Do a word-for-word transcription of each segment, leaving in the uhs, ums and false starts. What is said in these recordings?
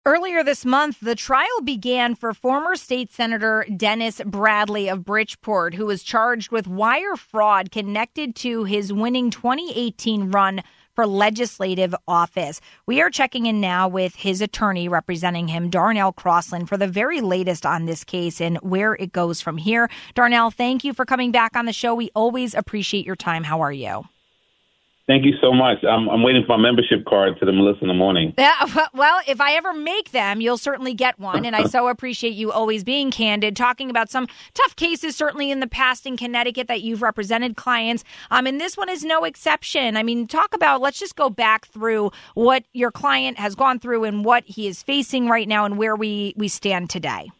Earlier this month, the trial began for former state senator Dennis Bradley of Bridgeport, who was charged with wire fraud connected to his winning twenty eighteen run for legislative office. We are checking in now with his attorney representing him, Darnell Crosland, for the very latest on this case and where it goes from here. Darnell, thank you for coming back on the show. We always appreciate your time. How are you? Thank you so much. I'm, I'm waiting for my membership card to the Melissa in the Morning. Yeah, well, if I ever make them, you'll certainly get one. And I so appreciate you always being candid, talking about some tough cases, certainly in the past in Connecticut that you've represented clients. Um, and this one is no exception. I mean, talk about, let's just go back through what your client has gone through and what he is facing right now and where we, we stand today.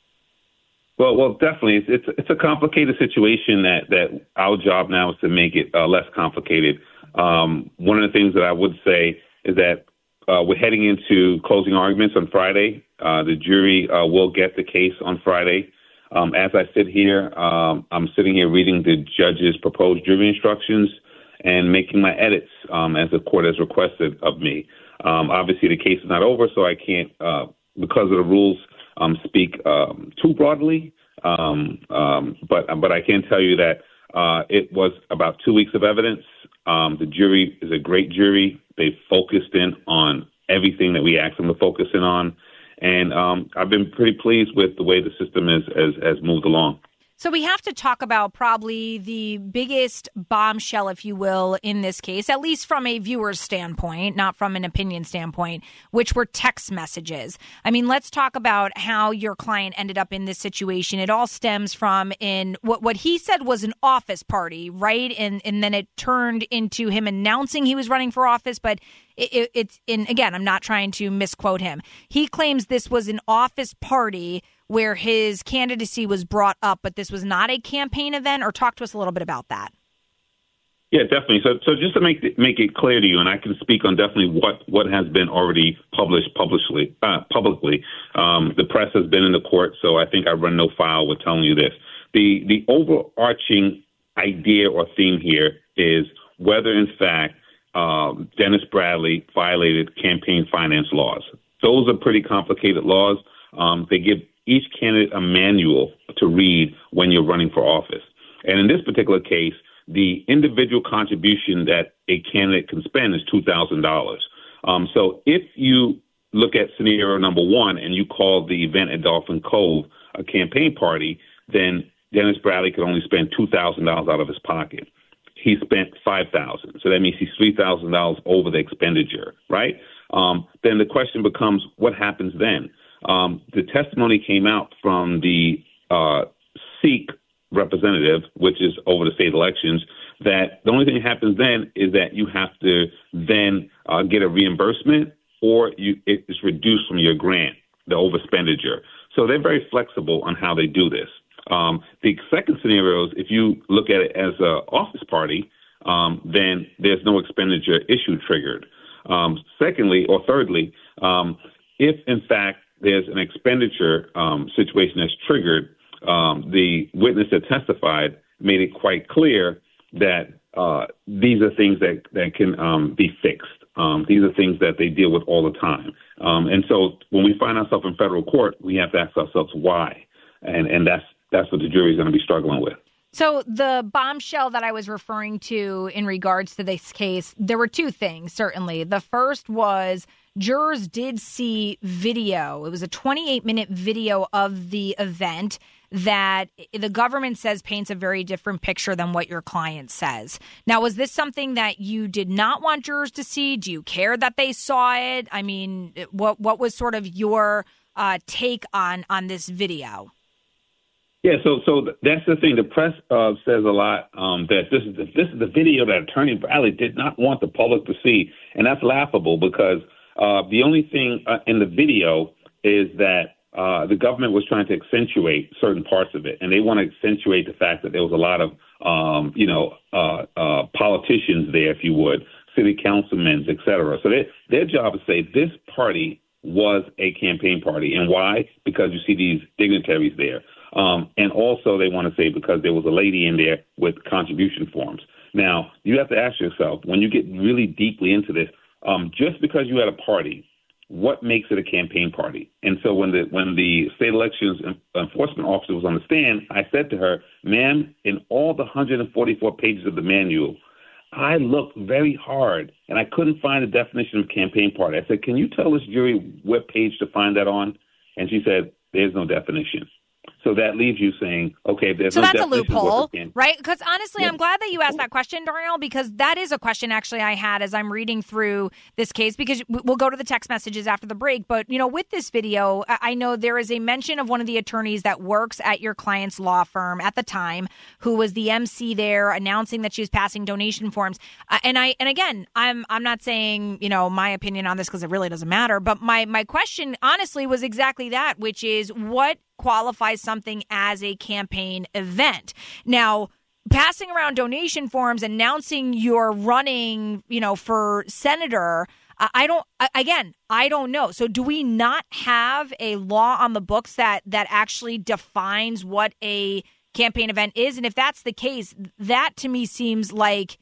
Well, well, definitely. It's, it's, it's a complicated situation that, that our job now is to make it uh, less complicated. Um, one of the things that I would say is that uh, we're heading into closing arguments on Friday. Uh, the jury uh, will get the case on Friday. Um, as I sit here, um, I'm sitting here reading the judge's proposed jury instructions and making my edits um, as the court has requested of me. Um, obviously, the case is not over, so I can't, uh, because of the rules, um, speak um, too broadly. Um, um, but but I can tell you that uh, it was about two weeks of evidence. Um, the jury is a great jury. They focused in on everything that we asked them to focus in on. And um, I've been pretty pleased with the way the system is, has, has moved along. So we have to talk about probably the biggest bombshell, if you will, in this case, at least from a viewer's standpoint, not from an opinion standpoint, which were text messages. I mean, let's talk about how your client ended up in this situation. It all stems from in what, what he said was an office party, right? And and then it turned into him announcing he was running for office, but it, it, it's in, again, I'm not trying to misquote him. He claims this was an office party where his candidacy was brought up, but this was not a campaign event, or talk to us a little bit about that. Yeah, definitely. So so just to make it, make it clear to you, and I can speak on definitely what, what has been already published publicly, uh, publicly. Um, the press has been in the court, so I think I run no foul with telling you this. The, the overarching idea or theme here is whether, in fact, um, Dennis Bradley violated campaign finance laws. Those are pretty complicated laws. Um, they give each candidate a manual to read when you're running for office. And in this particular case, the individual contribution that a candidate can spend is two thousand dollars. Um, so if you look at scenario number one and you call the event at Dolphin Cove a campaign party, then Dennis Bradley could only spend two thousand dollars out of his pocket. He spent five thousand dollars. So that means he's three thousand dollars over the expenditure, right? Um, then the question becomes, what happens then? Um, the testimony came out from the uh, Sikh representative, which is over the state elections, that the only thing that happens then is that you have to then uh, get a reimbursement, or you, it's reduced from your grant, the overexpenditure. So they're very flexible on how they do this. Um, the second scenario is if you look at it as an office party, um, then there's no expenditure issue triggered. Um, secondly, or thirdly, um, if in fact there's an expenditure um, situation that's triggered, um, the witness that testified made it quite clear that uh, these are things that, that can um, be fixed. Um, these are things that they deal with all the time. Um, and so when we find ourselves in federal court, we have to ask ourselves why. And, and that's that's what the jury is going to be struggling with. So the bombshell that I was referring to in regards to this case, there were two things, certainly. The first was jurors did see video. It was a twenty-eight minute video of the event that the government says paints a very different picture than what your client says. Now, was this something that you did not want jurors to see? Do you care that they saw it? I mean, what what was sort of your uh, take on on this video? Yeah, so so that's the thing. The press uh, says a lot um, that this is the, this is the video that Attorney Bradley did not want the public to see, and that's laughable because uh, the only thing uh, in the video is that uh, the government was trying to accentuate certain parts of it, and they want to accentuate the fact that there was a lot of um, you know uh, uh, politicians there, if you would, city councilmen, et cetera. So they, their job is to say this party was a campaign party, and why? Because you see these dignitaries there. Um, and also they want to say because there was a lady in there with contribution forms. Now, you have to ask yourself, when you get really deeply into this, um, just because you had a party what makes it a campaign party? And so when the when the state elections enforcement officer was on the stand, I said to her, ma'am, in all the one hundred forty-four pages of the manual, I looked very hard and I couldn't find a definition of campaign party. I said, can you tell this jury what page to find that on? And she said, there's no definition. So that leaves you saying, okay, there's so no that's a definition loophole, can- right? Because honestly, yeah. I'm glad that you asked that question, Darnell, because that is a question actually I had as I'm reading through this case, because we'll go to the text messages after the break. But, you know, with this video, I know there is a mention of one of the attorneys that works at your client's law firm at the time, who was the M C there announcing that she was passing donation forms. Uh, and I, and again, I'm, I'm not saying, you know, my opinion on this because it really doesn't matter. But my, my question honestly was exactly that, which is what qualifies something as a campaign event. Now, passing around donation forms, announcing you're running, you know, for senator, I don't, again, I don't know. So do we not have a law on the books that that actually defines what a campaign event is? And if that's the case, that to me seems like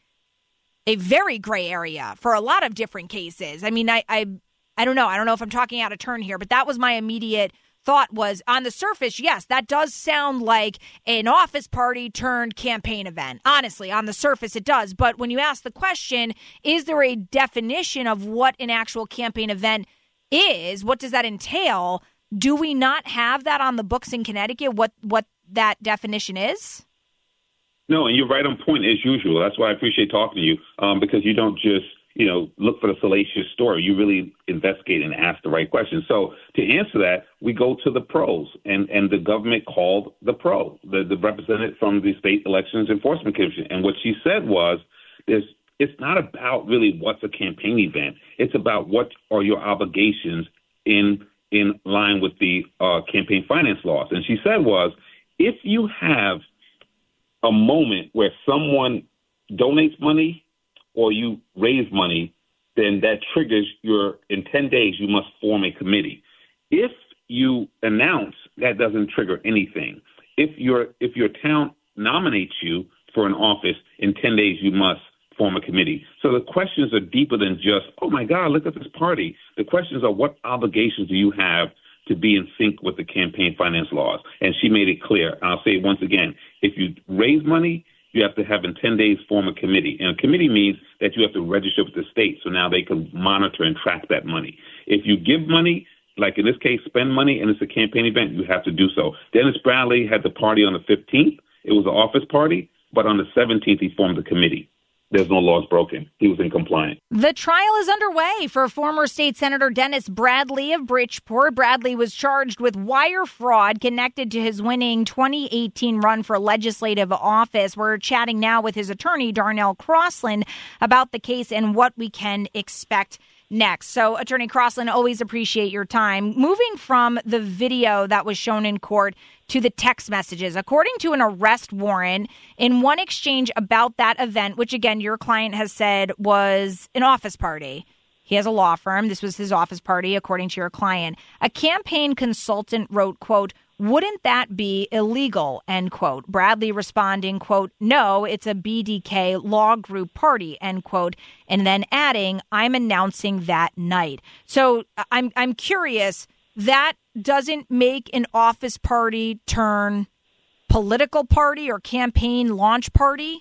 a very gray area for a lot of different cases. I mean, I, I, I don't know. I don't know if I'm talking out of turn here, but that was my immediate thought. Was on the surface, yes, that does sound like an office party turned campaign event. Honestly, on the surface, it does. But when you ask the question, is there a definition of what an actual campaign event is? What does that entail? Do we not have that on the books in Connecticut, what, what that definition is? No, and you're right on point as usual. That's why I appreciate talking to you, um, because you don't just you know, look for the salacious story. You really investigate and ask the right questions. So to answer that, we go to the pros, and, and the government called the pro, the, the representative from the State Elections Enforcement Commission. And what she said was, there's, it's not about really what's a campaign event. It's about what are your obligations in in line with the uh, campaign finance laws. And she said was, if you have a moment where someone donates money or you raise money, then that triggers your, in ten days, you must form a committee. If you announce, that doesn't trigger anything. If your if your town nominates you for an office, in ten days, you must form a committee. So the questions are deeper than just, oh my God, look at this party. The questions are, what obligations do you have to be in sync with the campaign finance laws? And she made it clear. I'll say it once again, if you raise money, you have to have in ten days form a committee. And a committee means that you have to register with the state, so now they can monitor and track that money. If you give money, like in this case, spend money, and it's a campaign event, you have to do so. Dennis Bradley had the party on the fifteenth. It was an office party, but on the seventeenth, he formed the committee. There's no laws broken. He was in compliance. The trial is underway for former state Senator Dennis Bradley of Bridgeport. Bradley was charged with wire fraud connected to his winning twenty eighteen run for legislative office. We're chatting now with his attorney, Darnell Crosland, about the case and what we can expect next. So, Attorney Crosland, always appreciate your time. Moving from the video that was shown in court to the text messages, according to an arrest warrant, in one exchange about that event, which again, your client has said was an office party. He has a law firm. This was his office party, according to your client. A campaign consultant wrote, quote, "Wouldn't that be illegal?" End quote. Bradley responding, quote, "No, it's a B D K law group party," end quote. And then adding, "I'm announcing that night." So I'm I'm curious, that doesn't make an office party turn political party or campaign launch party?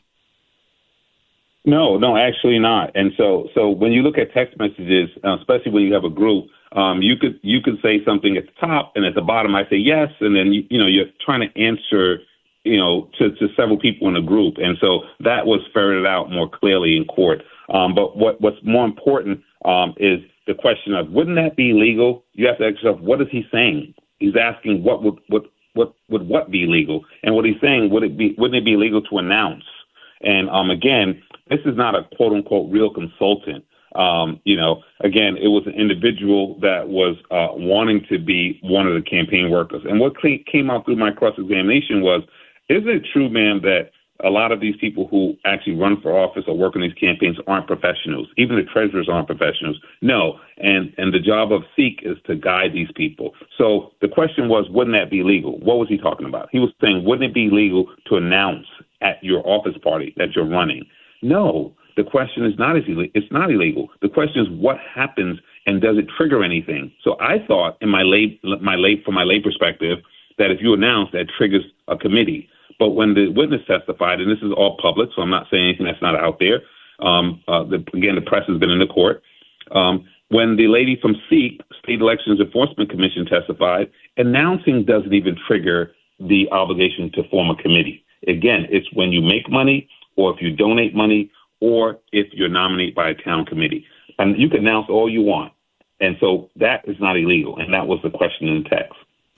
No, no, actually not. And so, so when you look at text messages, uh, especially when you have a group, um, you could you could say something at the top, and at the bottom, I say yes, and then you, you know you're trying to answer, you know, to, to several people in a group, and so that was ferreted out more clearly in court. Um, but what what's more important um, is the question of, wouldn't that be legal? You have to ask yourself, what is he saying? He's asking what would what what would what be legal, and what he's saying, would it be wouldn't it be legal to announce? And um, again, this is not a quote unquote real consultant. Um, you know, again, it was an individual that was uh, wanting to be one of the campaign workers. And what came out through my cross-examination was, isn't it true, ma'am, that a lot of these people who actually run for office or work on these campaigns aren't professionals? Even the treasurers aren't professionals. No. And, and the job of SEEK is to guide these people. So the question was, wouldn't that be legal? What was he talking about? He was saying, wouldn't it be legal to announce at your office party that you're running? No. The question is not illegal. It's not illegal. The question is, what happens And does it trigger anything? So I thought in my lay, my lay, from my lay perspective, that if you announce that triggers a committee. But when the witness testified, and this is all public, so I'm not saying anything that's not out there. Um, uh, the, again, the press has been in the court. Um, when the lady from SEEK, State Elections Enforcement Commission, testified, announcing doesn't even trigger the obligation to form a committee. Again, it's when you make money, or if you donate money, or if you're nominated by a town committee. And you can announce all you want. And so that is not illegal. And that was the question in the text.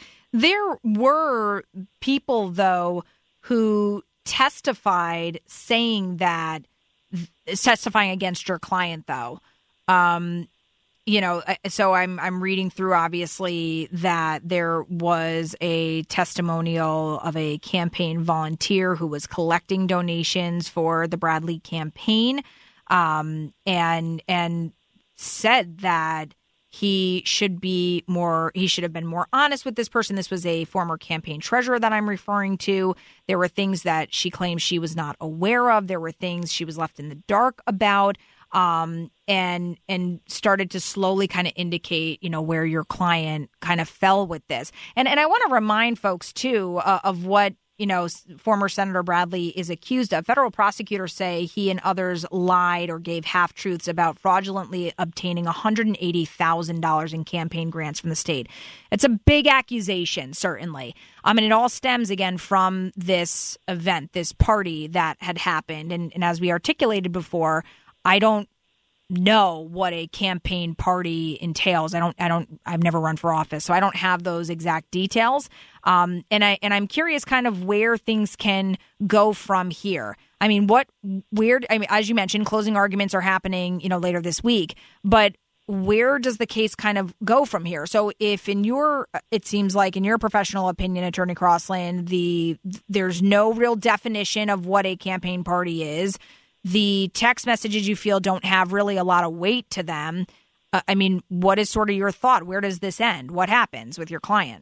There were people, though, who testified saying that, testifying against your client, though. Um, you know, so I'm I'm reading through, obviously, that there was a testimonial of a campaign volunteer who was collecting donations for the Bradley campaign, um, and and said that he should be more, he should have been more honest with this person. This was a former campaign treasurer that I'm referring to. There were things that she claimed she was not aware of. There were things she was left in the dark about, um, and and started to slowly kind of indicate, you know, where your client kind of fell with this. And and I want to remind folks, too, uh, of what, you know, former Senator Bradley is accused of. Federal prosecutors say he and others lied or gave half-truths about fraudulently obtaining one hundred eighty thousand dollars in campaign grants from the state. It's a big accusation, certainly. I mean, it all stems, again, from this event, this party that had happened. And, and as we articulated before, I don't know what a campaign party entails. I don't, I don't, I've never run for office, so I don't have those exact details. Um, and I, and I'm curious kind of where things can go from here. I mean, what weird, I mean, as you mentioned, closing arguments are happening, you know, later this week, but where does the case kind of go from here? So if in your, it seems like in your professional opinion, Attorney Crossland, the, there's no real definition of what a campaign party is. The text messages you feel don't have really a lot of weight to them. Uh, I mean, what is sort of your thought? Where does this end? What happens with your client?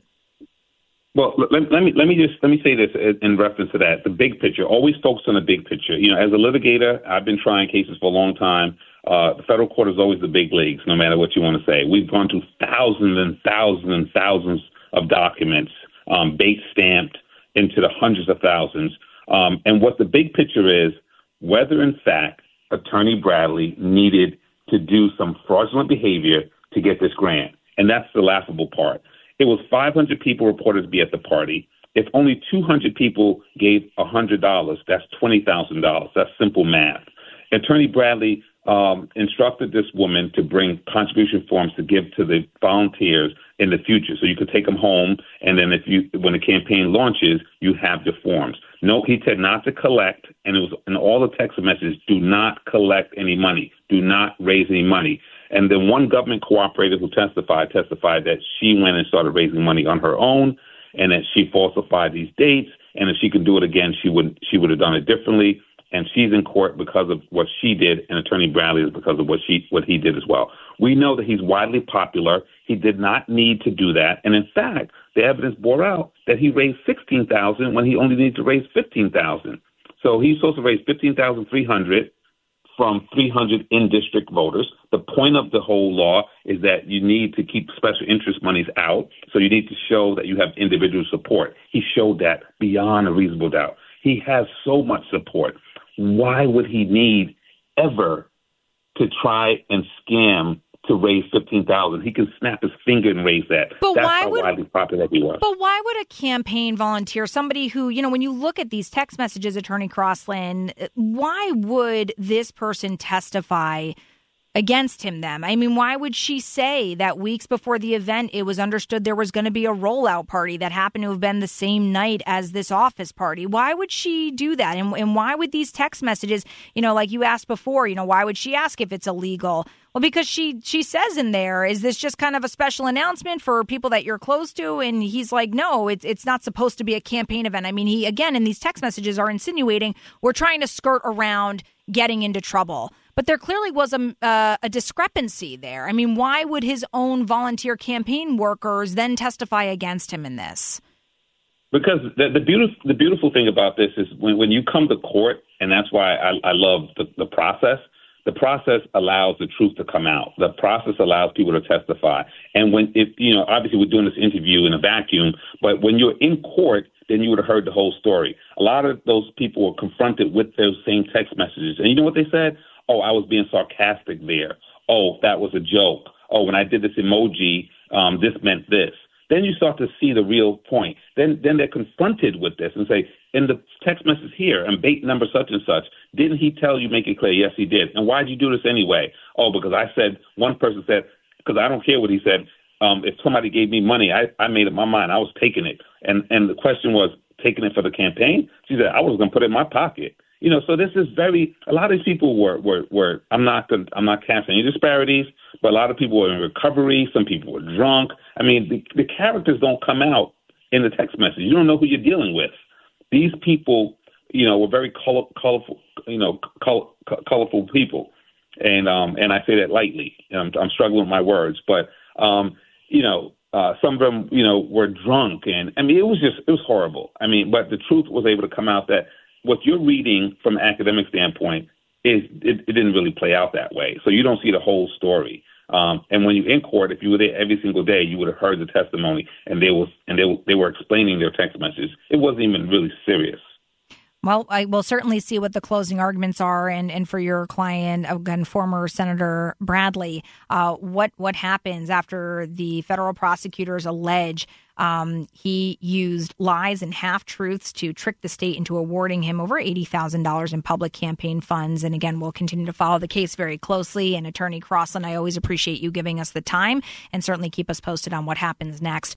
Well, let, let me let me just let me say this in reference to that. The big picture. Always focus on the big picture. You know, as a litigator, I've been trying cases for a long time. Uh, the federal court is always the big leagues, no matter what you want to say. We've gone through thousands and thousands and thousands of documents, um, bait stamped into the hundreds of thousands. Um, and what the big picture is, whether, in fact, Attorney Bradley needed to do some fraudulent behavior to get this grant. And that's the laughable part. It was five hundred people reported to be at the party. If only two hundred people gave one hundred dollars, that's twenty thousand dollars. That's simple math. Attorney Bradley um, instructed this woman to bring contribution forms to give to the volunteers in the future, so you could take them home, and then if you, when the campaign launches, you have your forms. No, he said not to collect, and it was in all the text messages, do not collect any money, do not raise any money. And then one government cooperator who testified testified that she went and started raising money on her own, and that she falsified these dates, and if she could do it again, she would she would have done it differently. And she's in court because of what she did, and Attorney Bradley is because of what she what he did as well. We know that he's widely popular. He did not need to do that, and in fact, the evidence bore out that he raised sixteen thousand dollars when he only needed to raise fifteen thousand dollars. So he's supposed to raise fifteen thousand three hundred dollars from three hundred in-district voters. The point of the whole law is that you need to keep special interest monies out, so you need to show that you have individual support. He showed that beyond a reasonable doubt. He has so much support. Why would he need ever to try and scam to raise fifteen thousand dollars? He can snap his finger and raise that. But That's why how would, widely popular he was. But why would a campaign volunteer, somebody who, you know, when you look at these text messages, Attorney Crossland, why would this person testify against him then? I mean, why would she say that weeks before the event, it was understood there was going to be a rollout party that happened to have been the same night as this office party? Why would she do that? And, and why would these text messages, you know, like you asked before, you know, why would she ask if it's illegal? Well, because she she says in there, is this just kind of a special announcement for people that you're close to? And he's like, no, it's it's not supposed to be a campaign event. I mean, he, again, in these text messages are insinuating we're trying to skirt around getting into trouble. But there clearly was a, uh, a discrepancy there. I mean, why would his own volunteer campaign workers then testify against him in this? Because the, the beautiful the beautiful thing about this is when, when you come to court, and that's why I, I love the, the process, the process allows the truth to come out. The process allows people to testify. And when, if you know, obviously we're doing this interview in a vacuum, but when you're in court, then you would have heard the whole story. A lot of those people were confronted with those same text messages. And you know what they said? Oh, I was being sarcastic there. Oh, that was a joke. Oh, when I did this emoji, um, this meant this. Then you start to see the real point. Then then they're confronted with this and say, in the text message here, and bait number such and such, didn't he tell you, make it clear? Yes, he did. And why did you do this anyway? Oh, because I said, one person said, because I don't care what he said. Um, if somebody gave me money, I, I made up my mind. I was taking it. And and the question was, taking it for the campaign? She said, I was going to put it in my pocket. You know, so this is very, a lot of these people were, were, were I'm not gonna, I'm not casting any disparities, but a lot of people were in recovery. Some people were drunk. I mean, the, the characters don't come out in the text message. You don't know who you're dealing with. These people, you know, were very color, colorful, you know, color, colorful people. And um, and I say that lightly. I'm, I'm struggling with my words. But, um, you know, uh, some of them, you know, were drunk. And, I mean, it was just, it was horrible. I mean, but the truth was able to come out that what you're reading from an academic standpoint is it, it didn't really play out that way. So you don't see the whole story. Um, and when you're in court, if you were there every single day, you would have heard the testimony, and they was and they they were explaining their text messages. It wasn't even really serious. Well, I will certainly see what the closing arguments are, and, and for your client, again, former Senator Bradley, uh, what what happens after the federal prosecutors allege um, he used lies and half-truths to trick the state into awarding him over eighty thousand dollars in public campaign funds. And again, we'll continue to follow the case very closely. And Attorney Crossland, I always appreciate you giving us the time, and certainly keep us posted on what happens next.